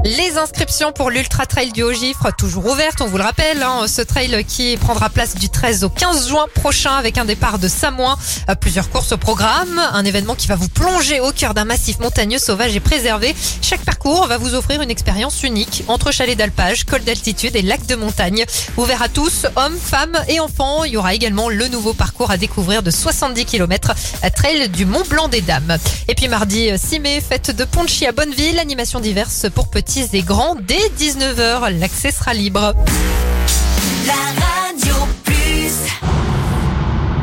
Les inscriptions pour l'Ultra Trail du Haut-Gifre, toujours ouvertes, on vous le rappelle. Ce trail qui prendra place du 13 au 15 juin prochain avec un départ de Samoin. Plusieurs courses au programme. Un événement qui va vous plonger au cœur d'un massif montagneux, sauvage et préservé. Chaque parcours va vous offrir une expérience unique entre chalets d'alpage, col d'altitude et lacs de montagne. Ouvert à tous, hommes, femmes et enfants. Il y aura également le nouveau parcours à découvrir de 70 km à trail du Mont Blanc des Dames. Et puis mardi 6 mai, fête de Ponchy à Bonneville. Animations diverses pour petits et grands dès 19h. L'accès sera libre.